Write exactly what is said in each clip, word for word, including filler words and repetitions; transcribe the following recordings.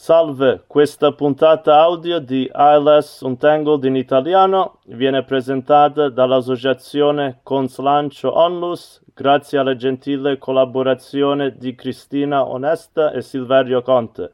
Salve, questa puntata audio di A L S Untangled in italiano viene presentata dall'associazione Conslancio Onlus grazie alla gentile collaborazione di Cristina Onesta e Silverio Conte.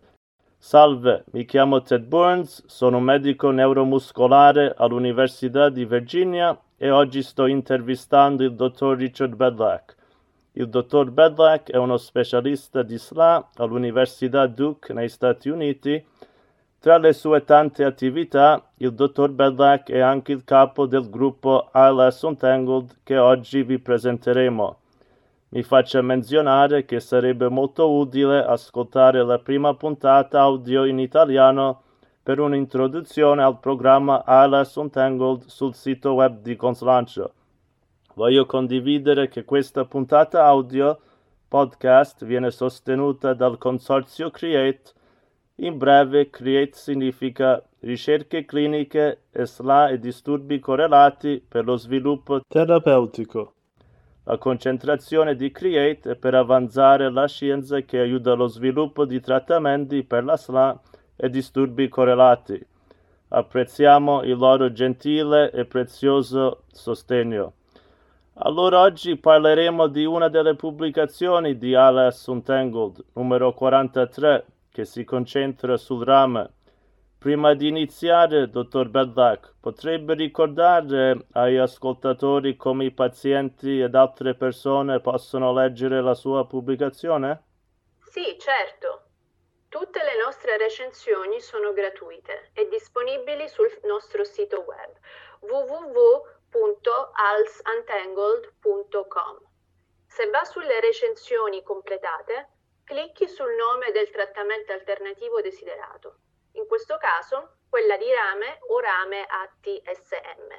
Salve, mi chiamo Ted Burns, sono un medico neuromuscolare all'Università di Virginia e oggi sto intervistando il dottor Richard Bedlack. Il dottor Bedlack è uno specialista di S L A all'Università Duke nei Stati Uniti. Tra le sue tante attività, il dottor Bedlack è anche il capo del gruppo A L S Untangled che oggi vi presenteremo. Mi faccia menzionare che sarebbe molto utile ascoltare la prima puntata audio in italiano per un'introduzione al programma A L S Untangled sul sito web di Conslancio. Voglio condividere che questa puntata audio podcast viene sostenuta dal consorzio CREATE. In breve, CREATE significa ricerche cliniche e S L A e disturbi correlati per lo sviluppo terapeutico. La concentrazione di CREATE è per avanzare la scienza che aiuta lo sviluppo di trattamenti per la S L A e disturbi correlati. Apprezziamo il loro gentile e prezioso sostegno. Allora oggi parleremo di una delle pubblicazioni di A L S Untangled, numero quarantatré, che si concentra sul rame. Prima di iniziare, dottor Bedlack, potrebbe ricordare ai ascoltatori come i pazienti ed altre persone possono leggere la sua pubblicazione? Sì, certo. Tutte le nostre recensioni sono gratuite e disponibili sul nostro sito web w w w punto alsuntangled punto com. Se va sulle recensioni completate, clicchi sul nome del trattamento alternativo desiderato. In questo caso, quella di rame o rame A T S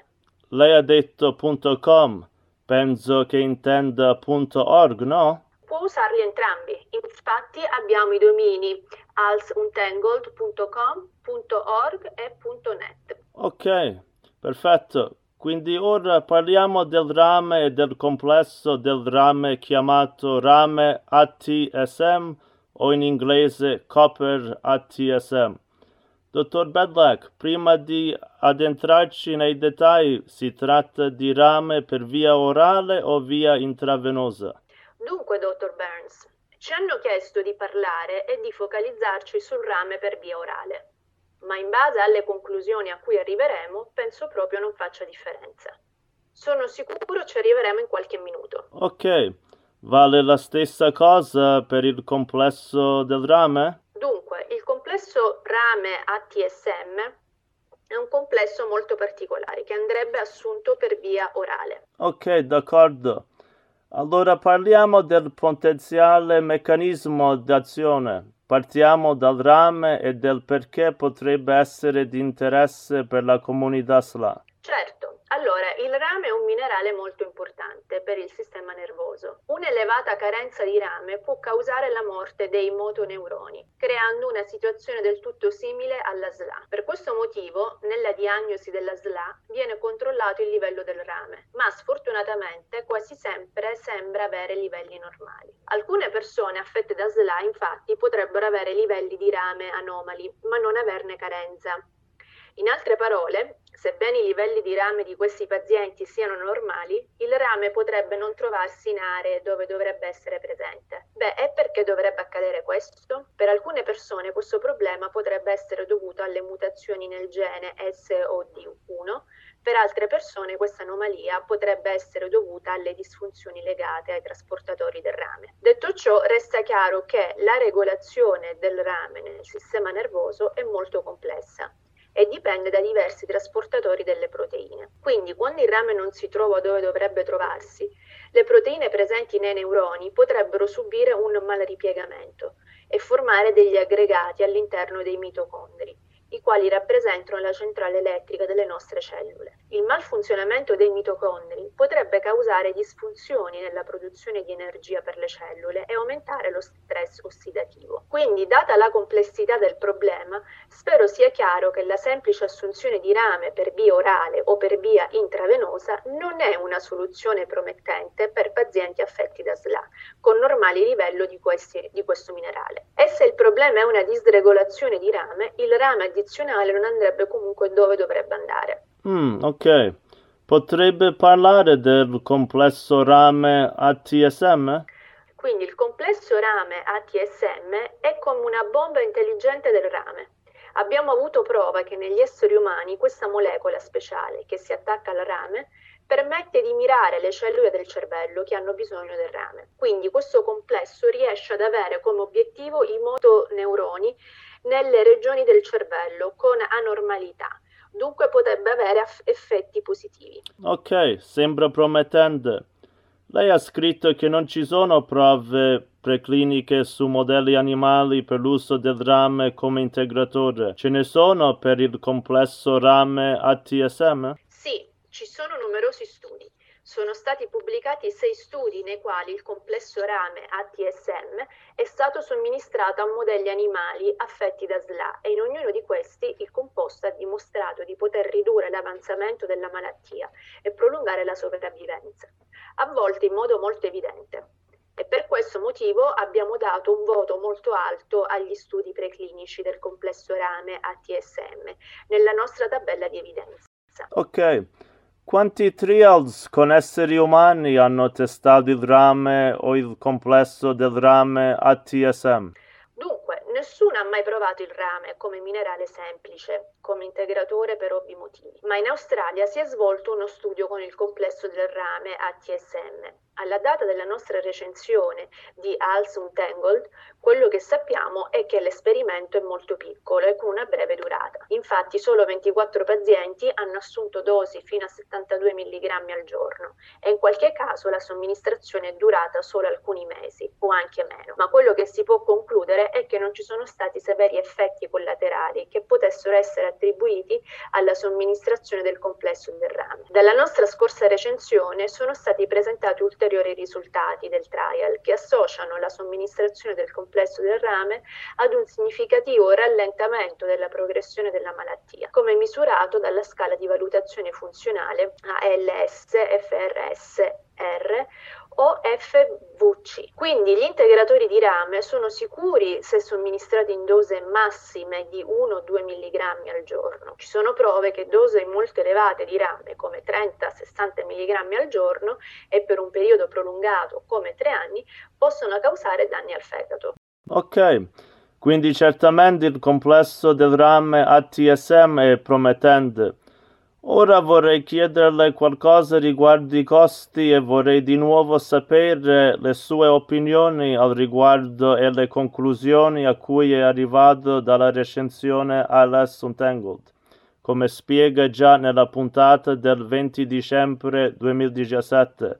M. Lei ha detto .com, penso che intenda .org, no? Può usarli entrambi, infatti abbiamo i domini alsuntangled punto com, .org e .net. Ok, perfetto. Quindi ora parliamo del rame e del complesso del rame chiamato rame A T S M o in inglese Copper A T S M. Dottor Bedlack, prima di addentrarci nei dettagli, si tratta di rame per via orale o via intravenosa? Dunque, dottor Burns, ci hanno chiesto di parlare e di focalizzarci sul rame per via orale. Ma in base alle conclusioni a cui arriveremo, penso proprio non faccia differenza. Sono sicuro ci arriveremo in qualche minuto. Ok, vale la stessa cosa per il complesso del rame? Dunque, il complesso rame A T S M è un complesso molto particolare che andrebbe assunto per via orale. Ok, d'accordo. Allora parliamo del potenziale meccanismo d'azione. Partiamo dal rame e del perché potrebbe essere di interesse per la comunità S L A. Certo, allora il rame è un minerale molto importante per il sistema nervoso. Un'elevata carenza di rame può causare la morte dei motoneuroni, creando una situazione del tutto simile alla S L A. Per questo motivo, nella diagnosi della S L A viene controllato il livello del rame, ma sfortunatamente quasi sempre sembra avere livelli normali. Alcune persone affette da S L A infatti potrebbero avere livelli di rame anomali, ma non averne carenza. In altre parole, sebbene i livelli di rame di questi pazienti siano normali, il rame potrebbe non trovarsi in aree dove dovrebbe essere presente. Beh, e perché dovrebbe accadere questo? Per alcune persone questo problema potrebbe essere dovuto alle mutazioni nel gene S O D uno, per altre persone questa anomalia potrebbe essere dovuta alle disfunzioni legate ai trasportatori del rame. Detto ciò, resta chiaro che la regolazione del rame nel sistema nervoso è molto complessa e dipende da diversi trasportatori delle proteine. Quindi, quando il rame non si trova dove dovrebbe trovarsi, le proteine presenti nei neuroni potrebbero subire un malripiegamento e formare degli aggregati all'interno dei mitocondri, i quali rappresentano la centrale elettrica delle nostre cellule. Il malfunzionamento dei mitocondri potrebbe causare disfunzioni nella produzione di energia per le cellule e aumentare lo stress ossidativo. Quindi, data la complessità del problema, spero sia chiaro che la semplice assunzione di rame per via orale o per via intravenosa non è una soluzione promettente per pazienti affetti da S L A con normali livelli di, questi, di questo minerale. E se il problema è una disregolazione di rame, il rame addizionale non andrebbe comunque dove dovrebbe andare. Mm, ok. Potrebbe parlare del complesso rame A T S M? Quindi il complesso rame A T S M è come una bomba intelligente del rame. Abbiamo avuto prova che negli esseri umani questa molecola speciale che si attacca al rame permette di mirare le cellule del cervello che hanno bisogno del rame. Quindi questo complesso riesce ad avere come obiettivo i motoneuroni nelle regioni del cervello con anormalità. Dunque potrebbe avere effetti positivi. Ok, sembra promettente. Lei ha scritto che non ci sono prove precliniche su modelli animali per l'uso del rame come integratore. Ce ne sono per il complesso rame A T S M? Sì, ci sono numerosi studi. Sono stati pubblicati sei studi nei quali il complesso rame A T S M è stato somministrato a modelli animali affetti da S L A e in ognuno di questi il composto ha dimostrato di poter ridurre l'avanzamento della malattia e prolungare la sopravvivenza, a volte in modo molto evidente. E per questo motivo abbiamo dato un voto molto alto agli studi preclinici del complesso rame A T S M nella nostra tabella di evidenza. Ok. Quanti trials con esseri umani hanno testato il rame o il complesso del rame A T S M? Dunque, nessuno ha mai provato il rame come minerale semplice, come integratore per ovvi motivi, ma in Australia si è svolto uno studio con il complesso del rame A T S M. Alla data della nostra recensione di Als Untangled, quello che sappiamo è che l'esperimento è molto piccolo e con una breve durata. Infatti solo ventiquattro pazienti hanno assunto dosi fino a settantadue milligrammi al giorno e in qualche caso la somministrazione è durata solo alcuni mesi o anche meno. Ma quello che si può concludere è che non ci sono stati severi effetti collaterali che potessero essere attribuiti alla somministrazione del complesso del rame. Dalla nostra scorsa recensione sono stati presentati ulteriori risultati del trial che associano la somministrazione del complesso del rame ad un significativo rallentamento della progressione della malattia, come misurato dalla scala di valutazione funzionale A L S F R S R o F V C. Quindi gli integratori di rame sono sicuri se somministrati in dose massime di uno due milligrammi al giorno. Ci sono prove che dosi molto elevate di rame, come trenta sessanta milligrammi al giorno e per un periodo prolungato come tre anni, possono causare danni al fegato. Ok, quindi certamente il complesso del rame A T S M è promettente. Ora vorrei chiederle qualcosa riguardo i costi e vorrei di nuovo sapere le sue opinioni al riguardo e le conclusioni a cui è arrivato dalla recensione Als Untangled, come spiega già nella puntata del venti dicembre duemiladiciassette.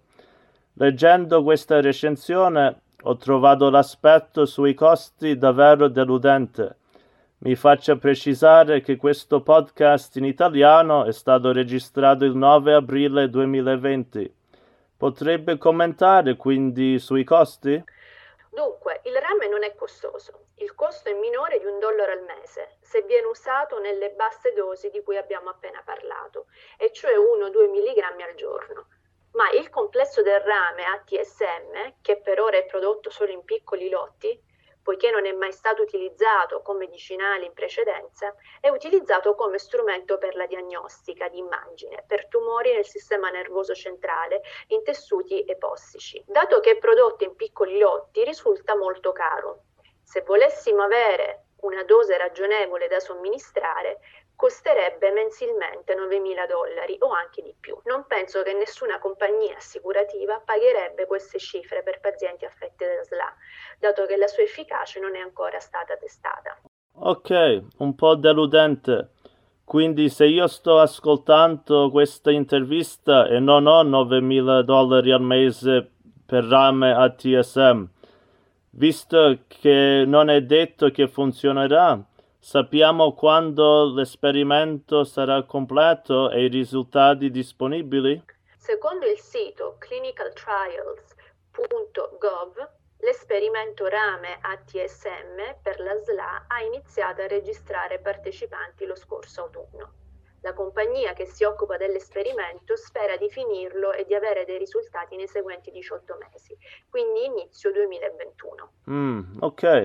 Leggendo questa recensione ho trovato l'aspetto sui costi davvero deludente. Mi faccia precisare che questo podcast in italiano è stato registrato il nove aprile duemilaventi. Potrebbe commentare quindi sui costi? Dunque, il rame non è costoso. Il costo è minore di un dollaro al mese se viene usato nelle basse dosi di cui abbiamo appena parlato, e cioè uno due milligrammi al giorno. Ma il complesso del rame A T S M, che per ora è prodotto solo in piccoli lotti, poiché non è mai stato utilizzato come medicinale in precedenza, è utilizzato come strumento per la diagnostica di immagine per tumori nel sistema nervoso centrale in tessuti epossici. Dato che è prodotto in piccoli lotti, risulta molto caro. Se volessimo avere una dose ragionevole da somministrare, costerebbe mensilmente novemila dollari o anche di più. Non penso che nessuna compagnia assicurativa pagherebbe queste cifre per pazienti affetti da S L A, dato che la sua efficacia non è ancora stata testata. Ok, un po' deludente. Quindi se io sto ascoltando questa intervista e non ho novemila dollari al mese per rame A T S M, visto che non è detto che funzionerà, Sappiamo quando l'esperimento sarà completo e i risultati disponibili? Secondo il sito clinical trials punto gov, l'esperimento Rame A T S M per la S L A ha iniziato a registrare partecipanti lo scorso autunno. La compagnia che si occupa dell'esperimento spera di finirlo e di avere dei risultati nei seguenti diciotto mesi, quindi inizio duemilaventuno. Mm, ok.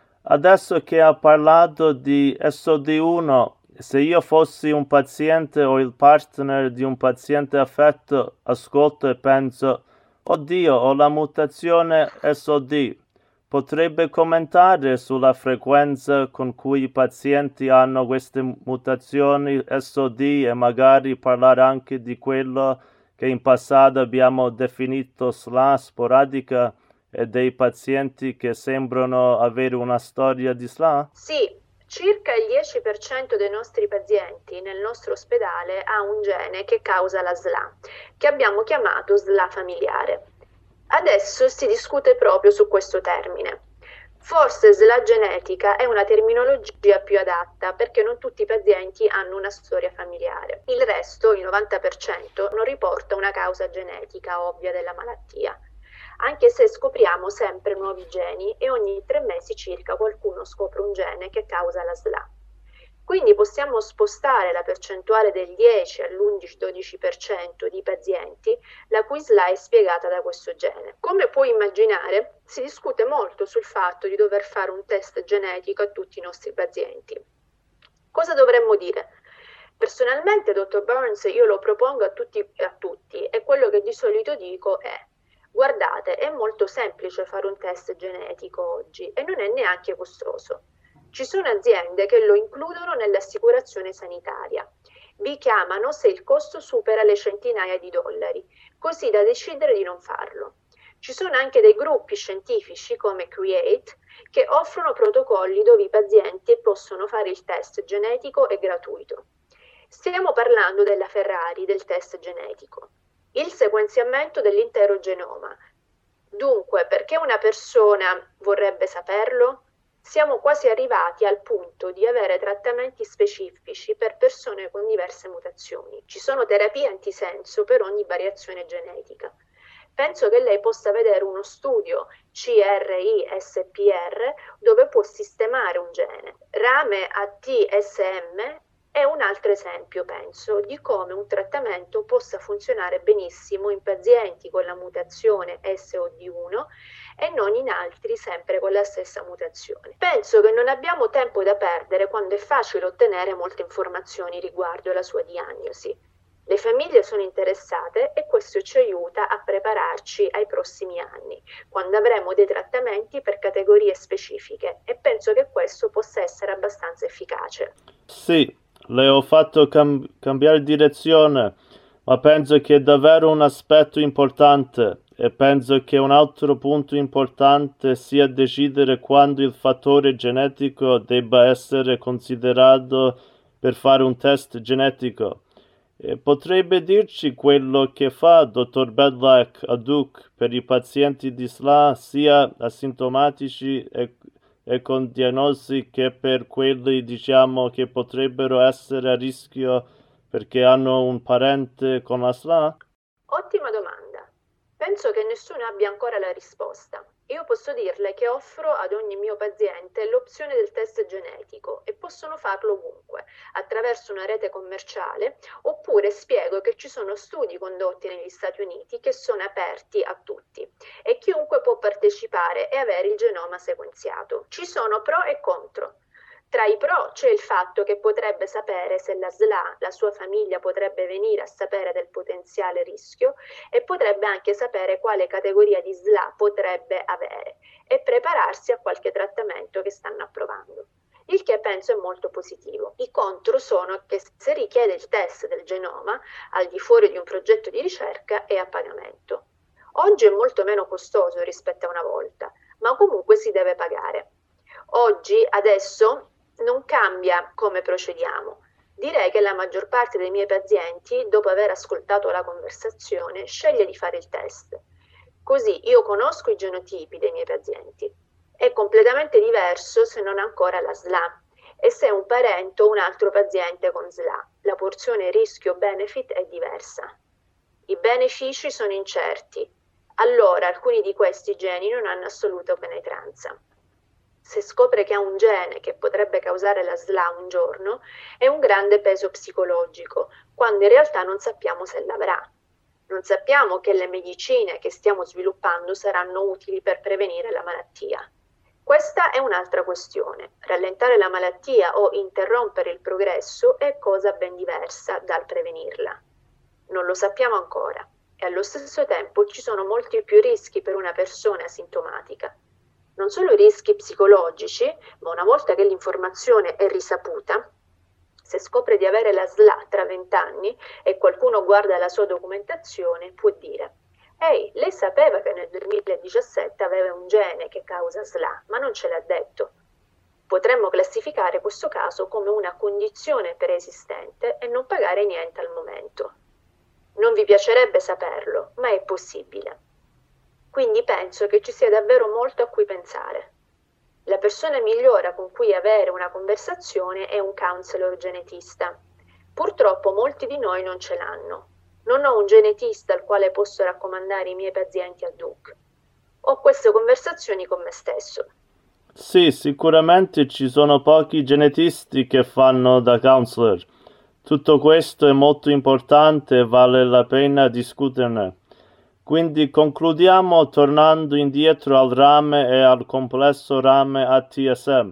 Adesso che ha parlato di S O D uno, se io fossi un paziente o il partner di un paziente affetto, ascolto e penso, oddio, ho la mutazione S O D. Potrebbe commentare sulla frequenza con cui i pazienti hanno queste mutazioni S O D e magari parlare anche di quello che in passato abbiamo definito S L A sporadica e dei pazienti che sembrano avere una storia di S L A? Sì, circa il dieci per cento dei nostri pazienti nel nostro ospedale ha un gene che causa la S L A, che abbiamo chiamato S L A familiare. Adesso si discute proprio su questo termine. Forse S L A genetica è una terminologia più adatta perché non tutti i pazienti hanno una storia familiare. Il resto, il novanta per cento, non riporta una causa genetica ovvia della malattia, anche se scopriamo sempre nuovi geni e ogni tre mesi circa qualcuno scopre un gene che causa la S L A. Quindi possiamo spostare la percentuale del dieci all'undici dodici per cento di pazienti la cui S L A è spiegata da questo gene. Come puoi immaginare, si discute molto sul fatto di dover fare un test genetico a tutti i nostri pazienti. Cosa dovremmo dire? Personalmente, dottor Burns, io lo propongo a tutti, a tutti e quello che di solito dico è: guardate, è molto semplice fare un test genetico oggi e non è neanche costoso. Ci sono aziende che lo includono nell'assicurazione sanitaria. Vi chiamano se il costo supera le centinaia di dollari, così da decidere di non farlo. Ci sono anche dei gruppi scientifici come Create che offrono protocolli dove i pazienti possono fare il test genetico e gratuito. Stiamo parlando della Ferrari del test genetico. Il sequenziamento dell'intero genoma. Dunque, perché una persona vorrebbe saperlo? Siamo quasi arrivati al punto di avere trattamenti specifici per persone con diverse mutazioni. Ci sono terapie antisenso per ogni variazione genetica. Penso che lei possa vedere uno studio C R I S P R dove può sistemare un gene. Rame A T S M è un altro esempio, penso, di come un trattamento possa funzionare benissimo in pazienti con la mutazione S O D uno e non in altri sempre con la stessa mutazione. Penso che non abbiamo tempo da perdere quando è facile ottenere molte informazioni riguardo la sua diagnosi. Le famiglie sono interessate e questo ci aiuta a prepararci ai prossimi anni, quando avremo dei trattamenti per categorie specifiche, e penso che questo possa essere abbastanza efficace. Sì, le ho fatto cam- cambiare direzione, ma penso che è davvero un aspetto importante e penso che un altro punto importante sia decidere quando il fattore genetico debba essere considerato per fare un test genetico. E potrebbe dirci quello che fa dottor Bedlack a Duke per i pazienti di S L A sia asintomatici e, e con diagnosi che per quelli, diciamo, che potrebbero essere a rischio perché hanno un parente con la S L A? Ottima domanda. Penso che nessuno abbia ancora la risposta. Io posso dirle che offro ad ogni mio paziente l'opzione del test genetico e possono farlo ovunque, attraverso una rete commerciale, oppure spiego che ci sono studi condotti negli Stati Uniti che sono aperti a tutti e chiunque può partecipare e avere il genoma sequenziato. Ci sono pro e contro. Tra i pro c'è il fatto che potrebbe sapere se la S L A, la sua famiglia potrebbe venire a sapere del potenziale rischio e potrebbe anche sapere quale categoria di S L A potrebbe avere e prepararsi a qualche trattamento che stanno approvando. Il che penso è molto positivo. I contro sono che se richiede il test del genoma al di fuori di un progetto di ricerca è a pagamento. Oggi è molto meno costoso rispetto a una volta, ma comunque si deve pagare. Oggi, adesso, non cambia come procediamo. Direi che la maggior parte dei miei pazienti, dopo aver ascoltato la conversazione, sceglie di fare il test. Così io conosco i genotipi dei miei pazienti. È completamente diverso se non ancora la S L A. e se un parente o un altro paziente con S L A. La porzione rischio-benefit è diversa. I benefici sono incerti, allora alcuni di questi geni non hanno assoluta penetranza. Se scopre che ha un gene che potrebbe causare la S L A un giorno, è un grande peso psicologico, quando in realtà non sappiamo se l'avrà. Non sappiamo che le medicine che stiamo sviluppando saranno utili per prevenire la malattia. Questa è un'altra questione. Rallentare la malattia o interrompere il progresso è cosa ben diversa dal prevenirla. Non lo sappiamo ancora e allo stesso tempo ci sono molti più rischi per una persona asintomatica. Non solo rischi psicologici, ma una volta che l'informazione è risaputa, se scopre di avere la S L A tra vent'anni e qualcuno guarda la sua documentazione, può dire: «Ehi, lei sapeva che nel duemiladiciassette aveva un gene che causa S L A, ma non ce l'ha detto». Potremmo classificare questo caso come una condizione preesistente e non pagare niente al momento. Non vi piacerebbe saperlo, ma è possibile. Quindi penso che ci sia davvero molto a cui pensare. La persona migliore con cui avere una conversazione è un counselor genetista. Purtroppo molti di noi non ce l'hanno. Non ho un genetista al quale posso raccomandare i miei pazienti a Duke. Ho queste conversazioni con me stesso. Sì, sicuramente ci sono pochi genetisti che fanno da counselor. Tutto questo è molto importante e vale la pena discuterne. Quindi concludiamo tornando indietro al rame e al complesso rame A T S M.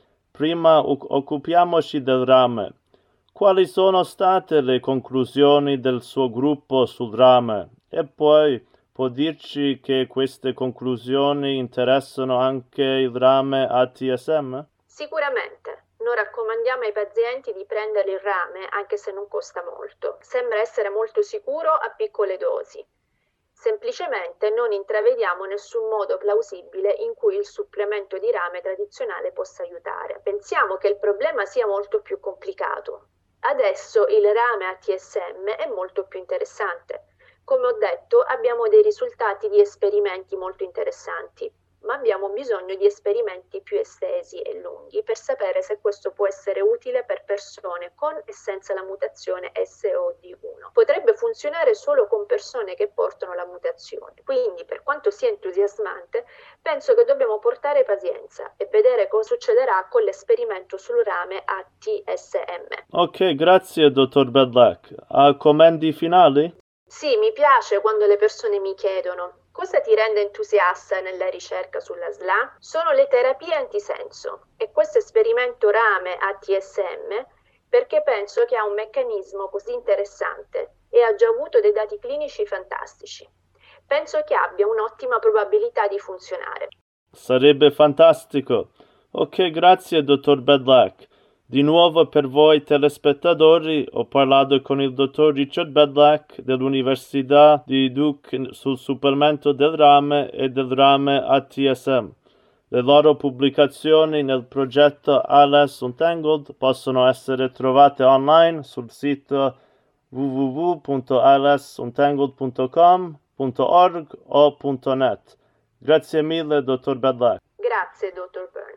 Prima occupiamoci del rame. Quali sono state le conclusioni del suo gruppo sul rame? E poi può dirci che queste conclusioni interessano anche il rame A T S M? Sicuramente. Non raccomandiamo ai pazienti di prendere il rame anche se non costa molto. Sembra essere molto sicuro a piccole dosi. Semplicemente non intravediamo nessun modo plausibile in cui il supplemento di rame tradizionale possa aiutare. Pensiamo che il problema sia molto più complicato. Adesso il rame A T S M è molto più interessante. Come ho detto, abbiamo dei risultati di esperimenti molto interessanti, ma abbiamo bisogno di esperimenti più estesi e lunghi per sapere se questo può essere utile per persone con e senza la mutazione S O D uno. Potrebbe funzionare solo con persone che portano la mutazione, quindi per quanto sia entusiasmante, penso che dobbiamo portare pazienza e vedere cosa succederà con l'esperimento sul rame A T S M. Ok, grazie dottor Bedlak. Ha commenti finali? Sì, mi piace quando le persone mi chiedono: cosa ti rende entusiasta nella ricerca sulla S L A? Sono le terapie antisenso e questo esperimento rame A T S M perché penso che ha un meccanismo così interessante e ha già avuto dei dati clinici fantastici. Penso che abbia un'ottima probabilità di funzionare. Sarebbe fantastico. Ok, grazie dottor Bedlak. Di nuovo per voi telespettatori ho parlato con il dottor Richard Bedlak dell'Università di Duke sul supplemento del rame e del rame A T S M. Le loro pubblicazioni nel progetto A L S Untangled possono essere trovate online sul sito w w w punto a l s untangled punto com punto org o punto net. Grazie mille dottor Bedlak. Grazie dottor Burns.